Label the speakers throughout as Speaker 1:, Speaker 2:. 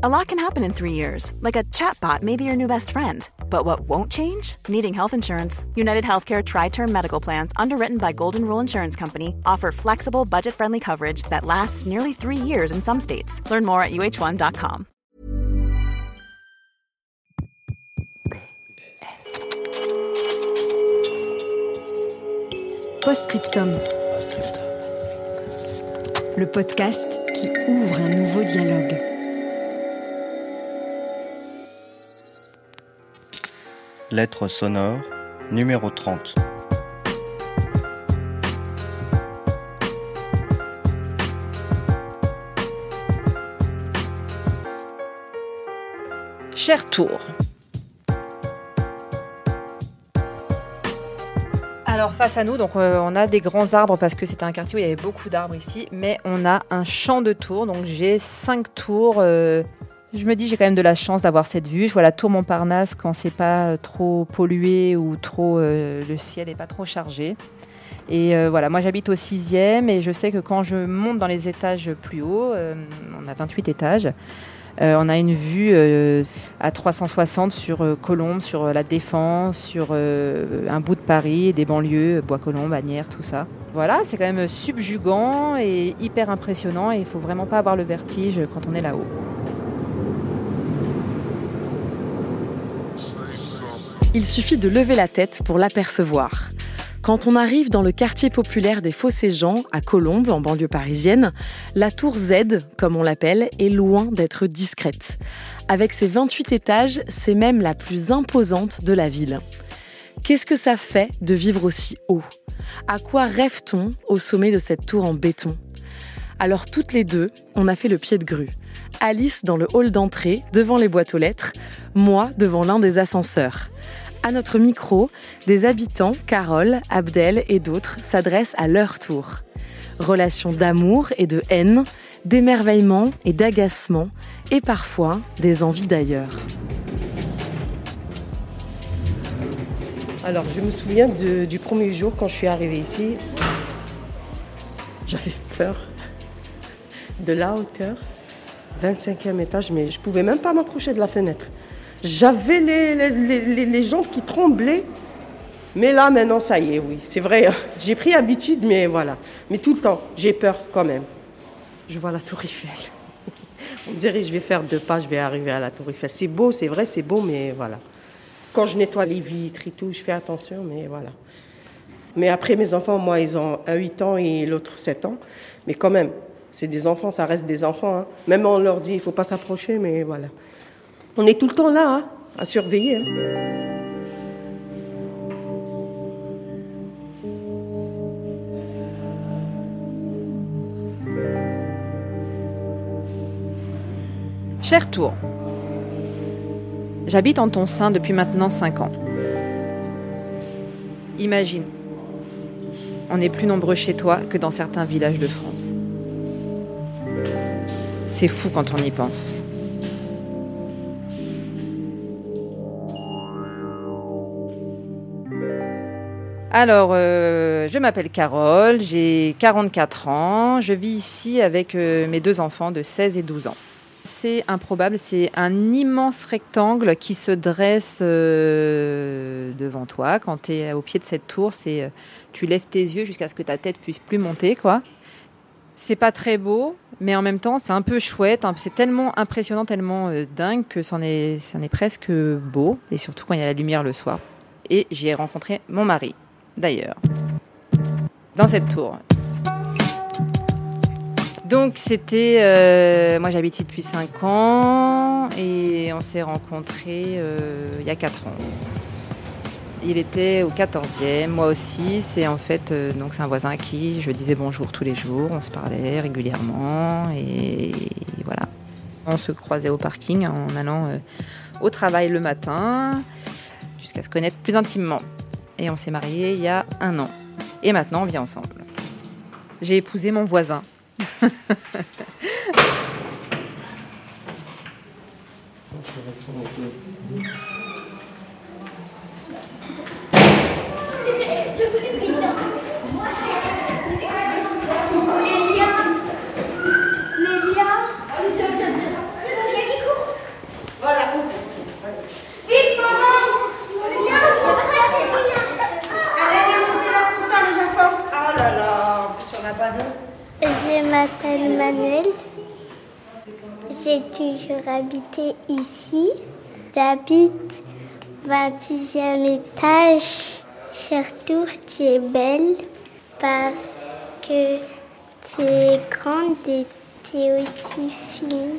Speaker 1: A lot can happen in 3 years, like a chatbot may be your new best friend. But what won't change? Needing health insurance. United Healthcare Tri-Term Medical Plans, underwritten by Golden Rule Insurance Company, offer flexible, budget-friendly coverage that lasts nearly 3 years in some states. Learn more at uh1.com.
Speaker 2: Postscriptum. Le podcast qui ouvre un nouveau dialogue.
Speaker 3: Lettre sonore, numéro 30.
Speaker 4: Cher Tour. Alors face à nous, donc on a des grands arbres parce que c'était un quartier où il y avait beaucoup d'arbres ici, mais on a un champ de tours, donc j'ai 5 tours. Je me dis j'ai quand même de la chance d'avoir cette vue. Je vois la tour Montparnasse quand c'est pas trop pollué ou trop le ciel est pas trop chargé. Et voilà, moi j'habite au 6e et je sais que quand je monte dans les étages plus hauts, on a 28 étages. On a une vue à 360 sur Colombes, sur la Défense, sur un bout de Paris, des banlieues, Bois-Colombes, Asnières, tout ça. Voilà, c'est quand même subjugant et hyper impressionnant et il ne faut vraiment pas avoir le vertige quand on est là-haut.
Speaker 5: Il suffit de lever la tête pour l'apercevoir. Quand on arrive dans le quartier populaire des Fossés-Jean, à Colombes, en banlieue parisienne, la tour Z, comme on l'appelle, est loin d'être discrète. Avec ses 28 étages, c'est même la plus imposante de la ville. Qu'est-ce que ça fait de vivre aussi haut ? À quoi rêve-t-on au sommet de cette tour en béton ? Alors toutes les deux, on a fait le pied de grue. Alice dans le hall d'entrée, devant les boîtes aux lettres, moi devant l'un des ascenseurs. À notre micro, des habitants, Carole, Abdel et d'autres, s'adressent à leur tour. Relations d'amour et de haine, d'émerveillement et d'agacement, et parfois des envies d'ailleurs.
Speaker 6: Alors, je me souviens du premier jour quand je suis arrivée ici. J'avais peur de la hauteur, 25e étage, mais je ne pouvais même pas m'approcher de la fenêtre. J'avais les jambes qui tremblaient. Mais là, maintenant, ça y est, oui. C'est vrai, j'ai pris habitude, mais voilà. Mais tout le temps, j'ai peur quand même. Je vois la tour Eiffel. On dirait que je vais faire 2 pas, je vais arriver à la tour Eiffel. C'est beau, c'est vrai, c'est beau, mais voilà. Quand je nettoie les vitres et tout, je fais attention, mais voilà. Mais après, mes enfants, moi, ils ont un 8 ans et l'autre 7 ans. Mais quand même, c'est des enfants, ça reste des enfants. Hein. Même on leur dit, il ne faut pas s'approcher, mais voilà. On est tout le temps là, hein, à surveiller. Hein.
Speaker 4: Cher Tour, j'habite en ton sein depuis maintenant 5 ans. Imagine, on est plus nombreux chez toi que dans certains villages de France. C'est fou quand on y pense. Alors, je m'appelle Carole, j'ai 44 ans, je vis ici avec mes 2 enfants de 16 et 12 ans. C'est improbable, c'est un immense rectangle qui se dresse devant toi. Quand tu es au pied de cette tour, tu lèves tes yeux jusqu'à ce que ta tête puisse plus monter, quoi. C'est pas très beau, mais en même temps, c'est un peu chouette. C'est tellement impressionnant, tellement dingue que c'en est presque beau, et surtout quand il y a la lumière le soir. Et j'y ai rencontré mon mari. D'ailleurs, dans cette tour. Donc c'était... moi j'habite ici depuis 5 ans et on s'est rencontrés il y a 4 ans. Il était au 14e, moi aussi. C'est en fait donc c'est un voisin à qui je disais bonjour tous les jours. On se parlait régulièrement et voilà. On se croisait au parking en allant au travail le matin jusqu'à se connaître plus intimement. Et on s'est mariés il y a 1 an. Et maintenant, on vit ensemble. J'ai épousé mon voisin.
Speaker 7: toujours habité ici. J'habite 26e étage. Cher-Tour, tu es belle parce que tu es grande et tu es aussi fine.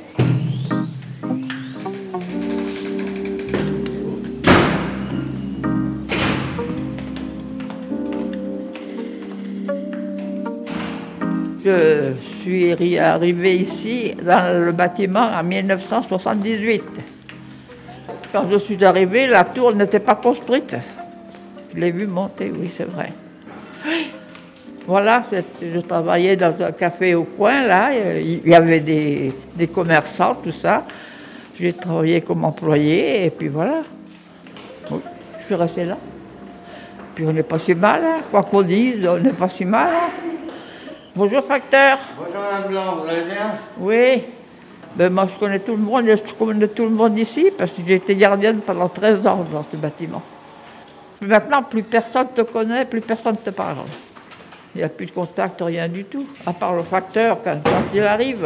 Speaker 8: Je suis arrivée ici dans le bâtiment en 1978. Quand je suis arrivée, la tour n'était pas construite. Je l'ai vue monter, oui, c'est vrai. Voilà, je travaillais dans un café au coin, là. Il y avait des commerçants, tout ça. J'ai travaillé comme employée, et puis voilà. Oui, je suis restée là. Puis on n'est pas si mal, hein. Quoi qu'on dise, on n'est pas si mal. Hein. Bonjour, facteur.
Speaker 3: Bonjour Madame Blanc, vous allez bien?
Speaker 8: Oui. Ben, moi, je connais tout le monde ici, parce que j'ai été gardienne pendant 13 ans dans ce bâtiment. Maintenant, plus personne te connaît, plus personne te parle. Il n'y a plus de contact, rien du tout, à part le facteur quand il arrive.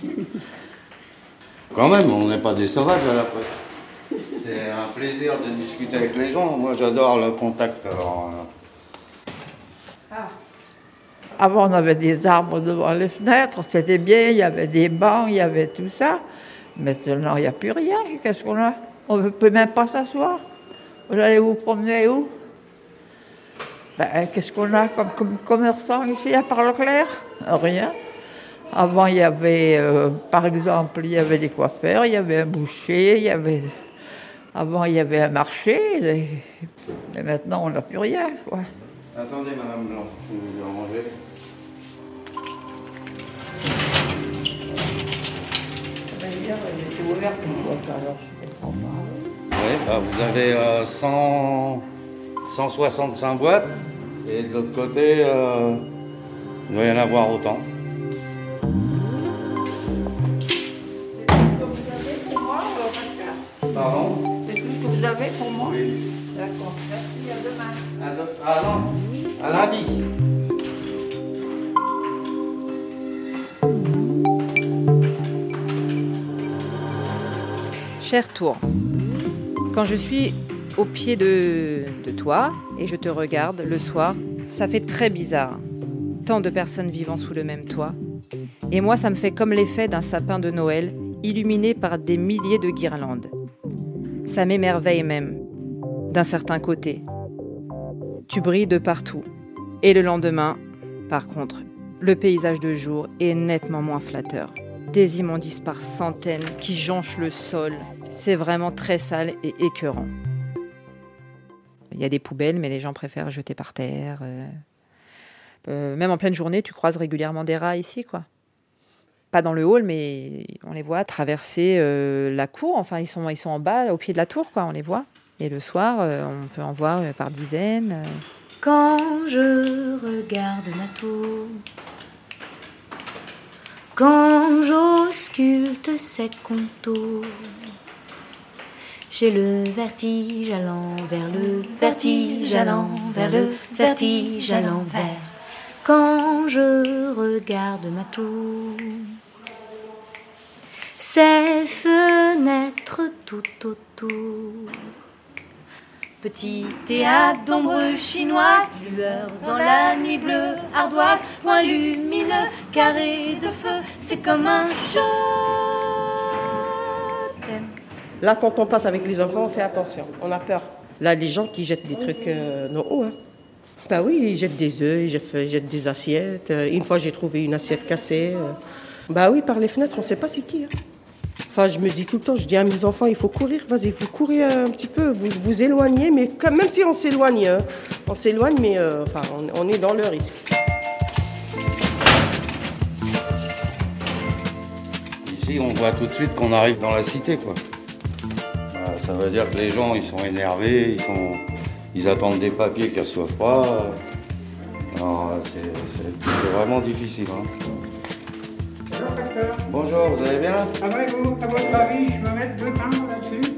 Speaker 3: Quand même, on n'est pas des sauvages à la poste. C'est un plaisir de discuter avec les gens. Moi, j'adore le contact. Alors,
Speaker 8: Avant, on avait des arbres devant les fenêtres, c'était bien, il y avait des bancs, il y avait tout ça. Maintenant, il n'y a plus rien. Qu'est-ce qu'on a? On ne peut même pas s'asseoir. Vous allez vous promener où? Ben, qu'est-ce qu'on a comme commerçant ici, à part Leclerc? Rien. Avant, il y avait, par exemple, il y avait des coiffeurs, il y avait un boucher, avant, il y avait un marché. Et maintenant, on n'a plus rien, quoi.
Speaker 3: attendez, Madame Blanc, je vais vous ranger. Oui, bah vous avez 165 boîtes et de l'autre côté, il doit y en avoir autant. Pardon?
Speaker 8: C'est tout ce que vous avez pour moi?
Speaker 3: Oui.
Speaker 8: D'accord, merci, à demain.
Speaker 3: Ah non, à lundi.
Speaker 4: Cher Tour, quand je suis au pied de toi et je te regarde le soir, ça fait très bizarre. Tant de personnes vivant sous le même toit. Et moi, ça me fait comme l'effet d'un sapin de Noël illuminé par des milliers de guirlandes. Ça m'émerveille même, d'un certain côté. Tu brilles de partout. Et le lendemain, par contre, le paysage de jour est nettement moins flatteur. Des immondices par centaines qui jonchent le sol. C'est vraiment très sale et écœurant. Il y a des poubelles, mais les gens préfèrent jeter par terre. Même en pleine journée, tu croises régulièrement des rats ici, quoi. Pas dans le hall, mais on les voit traverser la cour. Enfin, ils sont en bas, au pied de la tour, quoi. On les voit. Et le soir, on peut en voir par dizaines.
Speaker 2: Quand je regarde ma tour, quand j'ausculte ses contours, j'ai le vertige allant vers le vertige allant vers le vertige à l'envers. Quand je regarde ma tour, ses fenêtres tout autour, petit théâtre d'ombre chinoise, lueur dans la nuit bleue, ardoise, point lumineux, carré de feu, c'est comme un je t'aime.
Speaker 6: Là, quand on passe avec les enfants, on fait attention, on a peur. Là, les gens qui jettent des trucs non hauts, hein. Bah oui, ils jettent des œufs, ils jettent des assiettes. Une fois, j'ai trouvé une assiette cassée. Bah oui, par les fenêtres, on ne sait pas c'est qui. Hein. Enfin, je me dis tout le temps, je dis à mes enfants, il faut courir, vas-y, vous courez un petit peu, vous vous éloignez, mais même si on s'éloigne, hein, mais enfin, on est dans le risque.
Speaker 3: Ici, on voit tout de suite qu'on arrive dans la cité, quoi. Ça veut dire que les gens, ils sont énervés, ils attendent des papiers qu'ils ne reçoivent pas. Alors, c'est vraiment difficile. Hein.
Speaker 9: Bonjour, facteur.
Speaker 3: Bonjour, vous allez bien?
Speaker 9: Ah ouais, vous, à votre avis, je peux mettre 2 timbres là-dessus?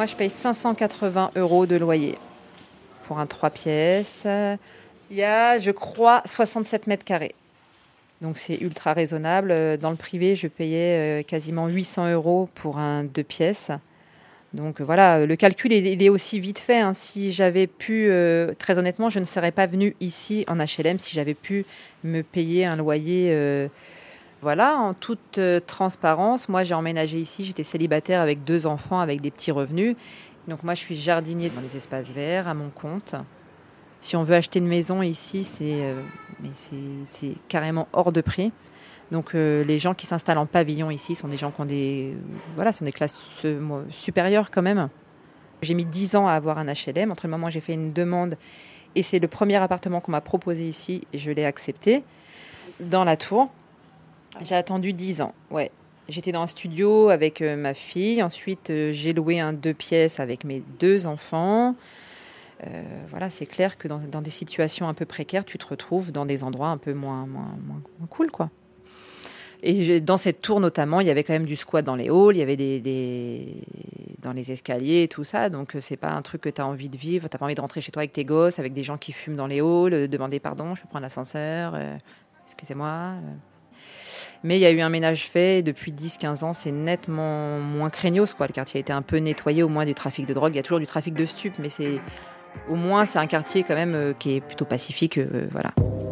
Speaker 4: Moi, je paye 580 € de loyer pour un 3 pièces. Il y a, je crois, 67 mètres carrés. Donc, c'est ultra raisonnable. Dans le privé, je payais quasiment 800 € pour un 2 pièces. Donc, voilà, le calcul, il est aussi vite fait. Hein. Si j'avais pu, très honnêtement, je ne serais pas venue ici en HLM si j'avais pu me payer un loyer. Voilà, en toute transparence, moi, j'ai emménagé ici. J'étais célibataire avec 2 enfants, avec des petits revenus. Donc, moi, je suis jardinier dans les espaces verts à mon compte. Si on veut acheter une maison ici, c'est carrément hors de prix. Donc les gens qui s'installent en pavillon ici sont des gens qui ont sont des classes supérieures quand même. J'ai mis 10 ans à avoir un HLM. Entre le moment où j'ai fait une demande et c'est le premier appartement qu'on m'a proposé ici et je l'ai accepté dans la tour. J'ai attendu 10 ans. Ouais. J'étais dans un studio avec ma fille. Ensuite, j'ai loué un 2 pièces avec mes 2 enfants. Voilà, c'est clair que dans des situations un peu précaires, tu te retrouves dans des endroits un peu moins cool, quoi. Et dans cette tour, notamment, il y avait quand même du squat dans les halls, il y avait dans les escaliers et tout ça. Donc, c'est pas un truc que tu as envie de vivre. Tu n'as pas envie de rentrer chez toi avec tes gosses, avec des gens qui fument dans les halls, demander pardon, je peux prendre l'ascenseur, excusez-moi. Mais il y a eu un ménage fait. Depuis 10-15 ans, c'est nettement moins craignos, quoi. Le quartier a été un peu nettoyé, au moins du trafic de drogue. Il y a toujours du trafic de stupes, mais au moins, c'est un quartier quand même qui est plutôt pacifique. Voilà.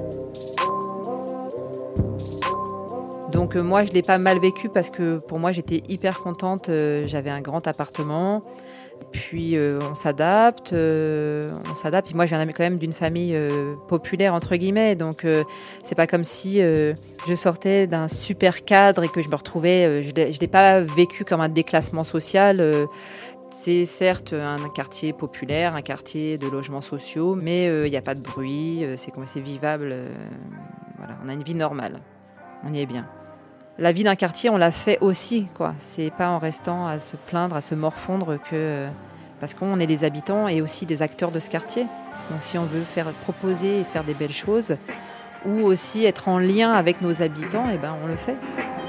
Speaker 4: Donc moi, je ne l'ai pas mal vécu parce que pour moi, j'étais hyper contente. J'avais un grand appartement. Puis on s'adapte. Puis moi, je viens quand même d'une famille populaire, entre guillemets. Donc c'est pas comme si je sortais d'un super cadre et que je me retrouvais... je ne l'ai pas vécu comme un déclassement social. C'est certes un quartier populaire, un quartier de logements sociaux, mais il n'y a pas de bruit, c'est vivable. Voilà, on a une vie normale, on y est bien. La vie d'un quartier, on l'a fait aussi, quoi. C'est pas en restant à se plaindre, à se morfondre parce qu'on est des habitants et aussi des acteurs de ce quartier. Donc si on veut proposer et faire des belles choses, ou aussi être en lien avec nos habitants, on le fait.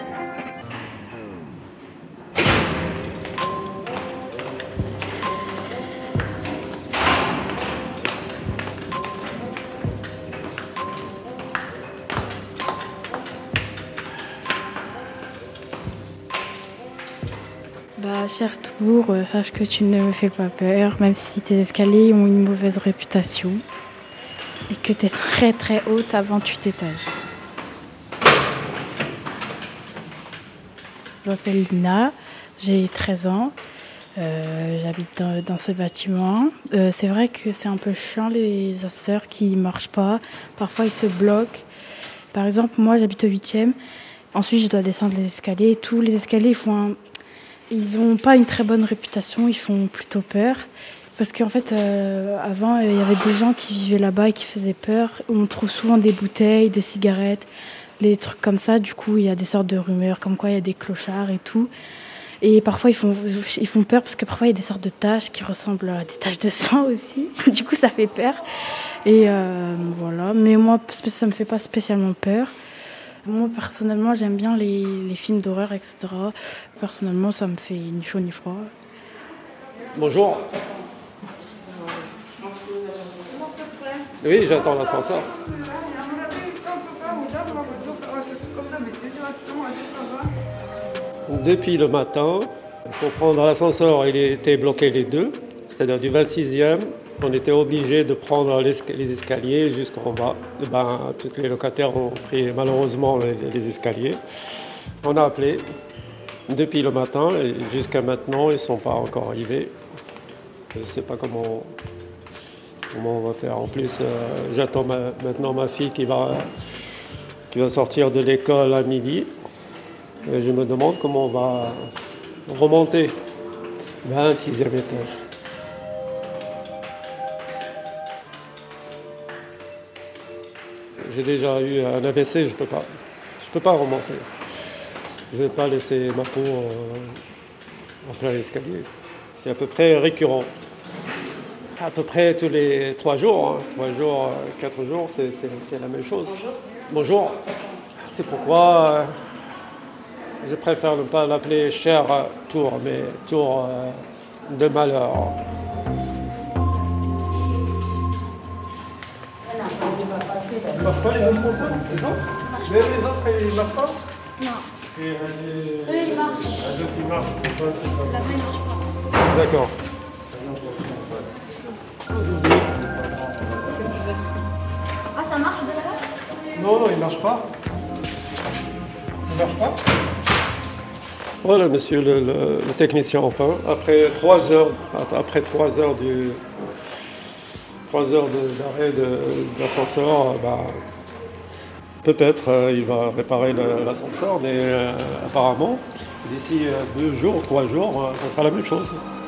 Speaker 10: Cher Tour, sache que tu ne me fais pas peur, même si tes escaliers ont une mauvaise réputation et que tu es très très haute à 28 étages. Je m'appelle Lina, j'ai 13 ans, j'habite dans ce bâtiment. C'est vrai que c'est un peu chiant les ascenseurs qui ne marchent pas, parfois ils se bloquent. Par exemple, moi j'habite au 8e, ensuite je dois descendre les escaliers et tous les escaliers ils n'ont pas une très bonne réputation, ils font plutôt peur. Parce qu'en fait, avant, il y avait des gens qui vivaient là-bas et qui faisaient peur. On trouve souvent des bouteilles, des cigarettes, des trucs comme ça. Du coup, il y a des sortes de rumeurs, comme quoi il y a des clochards et tout. Et parfois, ils font peur parce que parfois, il y a des sortes de taches qui ressemblent à des taches de sang aussi. Du coup, ça fait peur. Et voilà. Mais moi, ça ne me fait pas spécialement peur. Moi, personnellement, j'aime bien les films d'horreur, etc. Personnellement, ça me fait ni chaud ni froid.
Speaker 11: Bonjour. Oui, j'attends l'ascenseur. Depuis le matin, pour prendre l'ascenseur, il était bloqué les deux, c'est-à-dire du 26e. On était obligé de prendre les escaliers jusqu'en bas. Tous les locataires ont pris malheureusement les escaliers. On a appelé depuis le matin et jusqu'à maintenant, ils ne sont pas encore arrivés. Je ne sais pas comment on va faire. En plus, j'attends maintenant ma fille qui va sortir de l'école à midi. Et je me demande comment on va remonter 26e étage. J'ai déjà eu un AVC, je peux pas remonter. Je ne vais pas laisser ma peau en plein escalier. C'est à peu près récurrent. À peu près tous les 3 jours, 3 jours, 4 jours, c'est la même chose. Bonjour. C'est pourquoi je préfère ne pas l'appeler Cher Tour, mais Tour de malheur. Il marche pas les ascenseurs, c'est ça? Mais les autres, ils marchent pas?
Speaker 10: Non.
Speaker 11: Et
Speaker 10: Eux, ils marchent.
Speaker 11: les autres, ils marchent.
Speaker 10: Là-bas, ils marchent pas.
Speaker 11: D'accord.
Speaker 10: Ah, ça marche de là-bas?
Speaker 11: Non, il marche pas. Il marche pas. Voilà, monsieur le technicien, enfin, après 3 heures d'arrêt d'ascenseur, peut-être il va réparer l'ascenseur, mais apparemment, d'ici 2 jours, 3 jours, ça sera la même chose.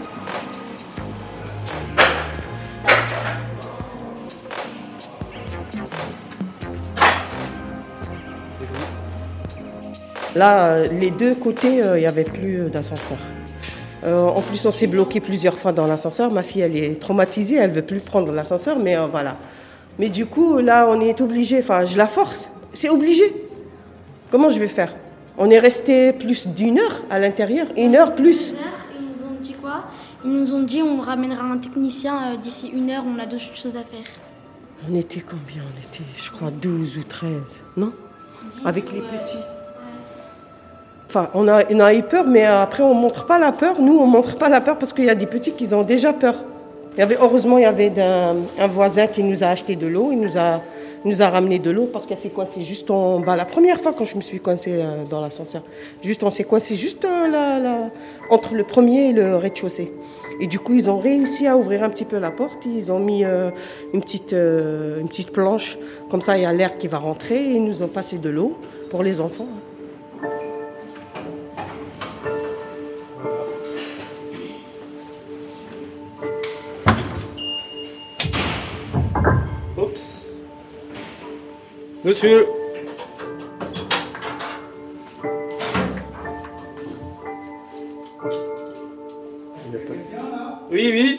Speaker 6: Là, les deux côtés, il n'y avait plus d'ascenseur. En plus, on s'est bloqué plusieurs fois dans l'ascenseur. Ma fille, elle est traumatisée, elle ne veut plus prendre l'ascenseur, mais voilà. Mais du coup, là, on est obligé, enfin, je la force. C'est obligé. Comment je vais faire? On est resté plus d'1 heure à l'intérieur, 1 heure plus.
Speaker 10: Ils nous ont dit quoi? Ils nous ont dit on ramènera un technicien d'ici 1 heure, on a d'autres choses à faire.
Speaker 6: On était combien? On était, je crois, 12 ou 13, non? Avec les petits. Enfin, on a eu peur, mais après, on ne montre pas la peur. Nous, on ne montre pas la peur parce qu'il y a des petits qui ont déjà peur. Heureusement, il y avait un voisin qui nous a acheté de l'eau. Il nous a ramené de l'eau parce qu'elle s'est coincée juste en bas. La première fois quand je me suis coincée dans l'ascenseur, on s'est coincé juste entre le premier et le rez-de-chaussée. Et du coup, ils ont réussi à ouvrir un petit peu la porte. Ils ont mis une petite planche. Comme ça, il y a l'air qui va rentrer. Et ils nous ont passé de l'eau pour les enfants.
Speaker 11: Oups. Monsieur. Oui, oui.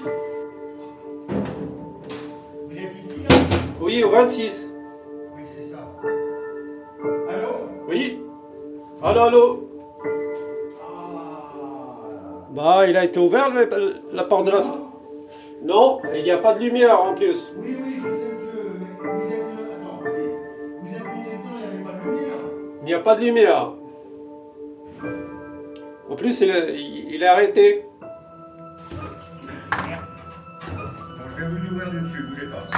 Speaker 12: Vous êtes ici, là?
Speaker 11: Oui, au 26.
Speaker 12: Oui, c'est ça. Allô?
Speaker 11: Oui. Allô? Bah, il a été ouvert, la porte de la... Non, il n'y a pas de lumière en plus.
Speaker 12: Oui, je sais, monsieur, mais vous êtes... Attends, vous êtes monté dedans, il n'y avait pas de lumière?
Speaker 11: Il n'y a pas de lumière. En plus, il est arrêté.
Speaker 12: Bon, je vais vous ouvrir du dessus, bougez pas.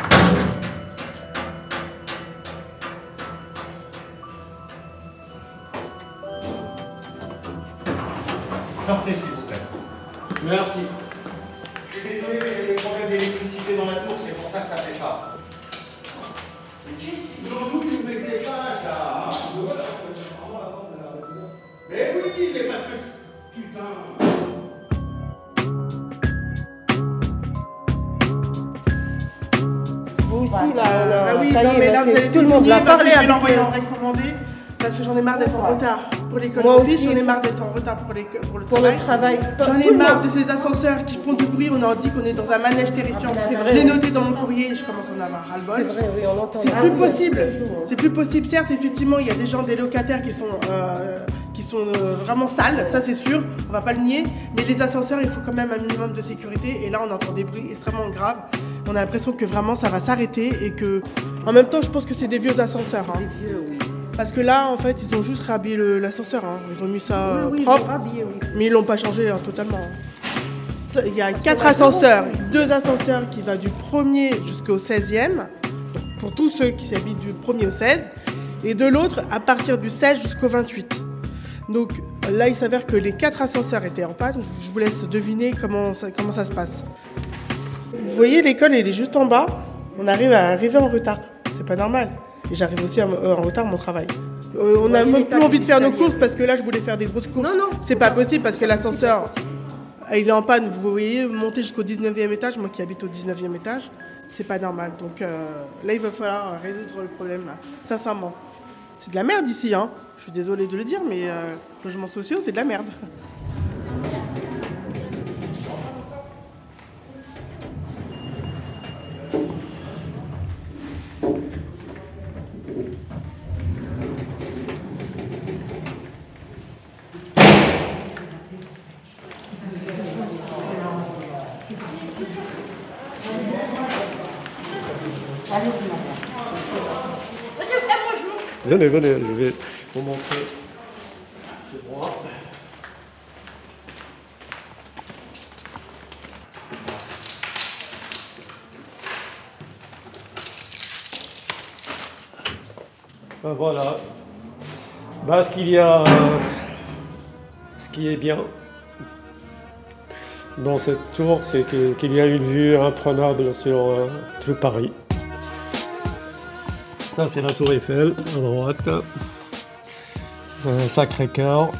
Speaker 12: Sortez, s'il vous plaît.
Speaker 11: Merci.
Speaker 12: Je suis désolé, mais il y a des problèmes d'électricité dans la tour, c'est pour ça que ça fait ça. Qu'est-ce qu'ils ont nous qui nous mettent des pages, là, hein? Mais oui, mais parce que... Putain...
Speaker 6: Vous aussi, là,
Speaker 13: Ah oui,
Speaker 6: ça
Speaker 13: non,
Speaker 6: y est,
Speaker 13: mais là, vous allez
Speaker 6: tout le monde l'a parlé.
Speaker 13: Je vais l'envoyer en recommandé parce que j'en ai marre d'être en retard pour l'école
Speaker 6: Moi
Speaker 13: de fils,
Speaker 6: aussi.
Speaker 13: j'en ai marre d'être en retard pour le
Speaker 6: Pour
Speaker 13: travail.
Speaker 6: le travail.
Speaker 13: J'en ai
Speaker 6: Tout le
Speaker 13: marre
Speaker 6: monde.
Speaker 13: de ces ascenseurs qui font du bruit. On en dit qu'on est dans un manège terrifiant.
Speaker 6: C'est vrai.
Speaker 13: Je l'ai noté dans mon courrier, je commence à en avoir ras-le-bol.
Speaker 6: C'est vrai, oui, on entend.
Speaker 13: C'est
Speaker 6: Ah
Speaker 13: plus
Speaker 6: oui,
Speaker 13: possible.
Speaker 6: tous les jours.
Speaker 13: C'est plus possible. Certes, effectivement, il y a des gens, des locataires qui sont vraiment sales, ça c'est sûr, on va pas le nier. Mais les ascenseurs, il faut quand même un minimum de sécurité. Et là, on entend des bruits extrêmement graves. On a l'impression que vraiment ça va s'arrêter et que, en même temps, je pense que c'est des vieux ascenseurs. Hein.
Speaker 6: Des vieux, oui.
Speaker 13: Parce que là, en fait, ils ont juste rhabillé l'ascenseur. Hein. Ils ont mis ça
Speaker 6: Oui,
Speaker 13: propre,
Speaker 6: ils ont rhabillé, oui.
Speaker 13: mais ils l'ont pas changé totalement. Il y a 4 ascenseurs, 2 ascenseurs qui vont du 1er jusqu'au 16e, donc pour tous ceux qui habitent du 1er au 16, et de l'autre à partir du 16 jusqu'au 28. Donc là, il s'avère que les 4 ascenseurs étaient en panne. Je vous laisse deviner comment ça se passe. Vous voyez, l'école, elle est juste en bas. On arrive à arriver en retard. C'est pas normal. Et j'arrive aussi en retard à mon travail. On n'a même plus envie de faire nos courses parce que là, je voulais faire des grosses courses.
Speaker 6: Non.
Speaker 13: C'est pas possible parce que l'ascenseur, il est en panne. Vous voyez, monter jusqu'au 19e étage, moi qui habite au 19e étage, c'est pas normal. Donc là, il va falloir résoudre le problème, là. Sincèrement. C'est de la merde ici, hein. Je suis désolée de le dire, mais logements sociaux, c'est de la merde.
Speaker 11: Venez, je vais vous montrer chez moi. Ben voilà. Ben, ce qui est bien dans cette tour, c'est qu'il y a une vue imprenable sur tout Paris. Ça, c'est la tour Eiffel, à droite. Sacré-Cœur.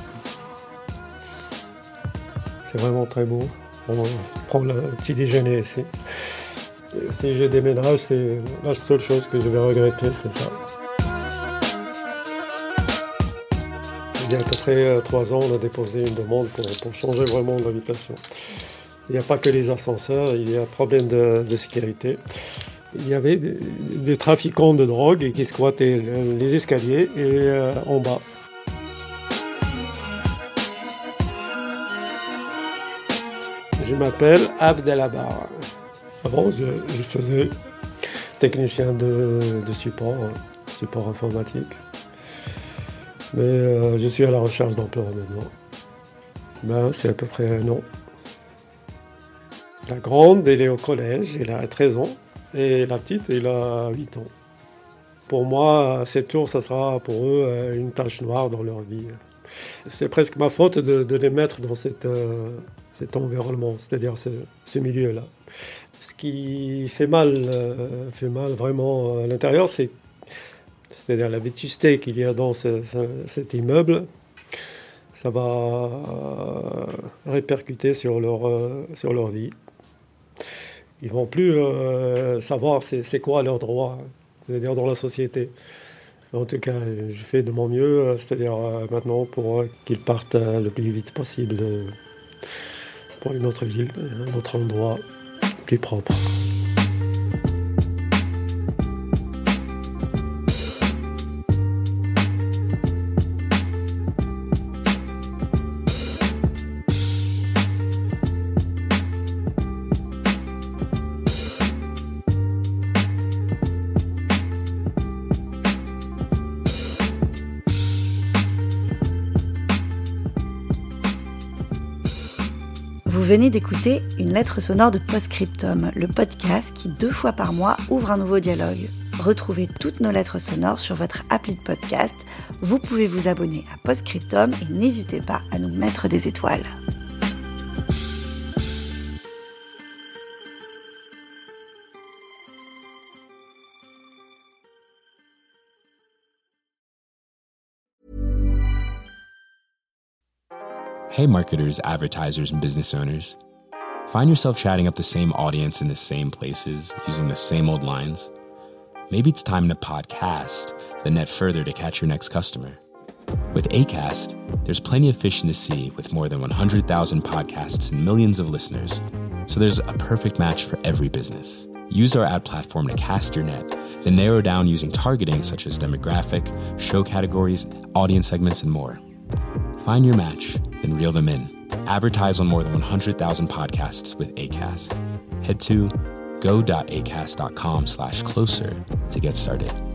Speaker 11: C'est vraiment très beau. On prend le petit déjeuner ici. Et si je déménage, c'est la seule chose que je vais regretter, c'est ça. Il y a à peu près 3 ans, on a déposé une demande pour changer vraiment d'habitation. Il n'y a pas que les ascenseurs, il y a un problème de sécurité. Il y avait des trafiquants de drogue qui squattaient les escaliers et en bas. Je m'appelle Abdelabar. Avant, je faisais technicien de support informatique. Mais je suis à la recherche d'emploi maintenant. C'est à peu près 1 an. La grande, elle est au collège, elle a 13 ans. Et la petite, elle a 8 ans. Pour moi, cette tour, ça sera pour eux une tache noire dans leur vie. C'est presque ma faute de les mettre dans cet environnement, c'est-à-dire ce milieu-là. Ce qui fait mal vraiment à l'intérieur, c'est-à-dire la vétusté qu'il y a dans cet immeuble, ça va répercuter sur leur vie. Ils vont plus savoir c'est quoi leurs droits, c'est-à-dire dans la société. En tout cas, je fais de mon mieux, c'est-à-dire maintenant pour qu'ils partent le plus vite possible pour une autre ville, un autre endroit plus propre.
Speaker 14: Vous venez d'écouter une lettre sonore de Postscriptum, le podcast qui 2 fois par mois ouvre un nouveau dialogue. Retrouvez toutes nos lettres sonores sur votre appli de podcast. Vous pouvez vous abonner à Postscriptum et n'hésitez pas à nous mettre des étoiles.
Speaker 15: Hey marketers, advertisers, and business owners. Find yourself chatting up the same audience in the same places, using the same old lines? Maybe it's time to podcast, then net further to catch your next customer. With Acast, there's plenty of fish in the sea with more than 100,000 podcasts and millions of listeners. So there's a perfect match for every business. Use our ad platform to cast your net, then narrow down using targeting such as demographic, show categories, audience segments, and more. Find your match, then reel them in. Advertise on more than 100,000 podcasts with Acast. Head to go.acast.com/closer to get started.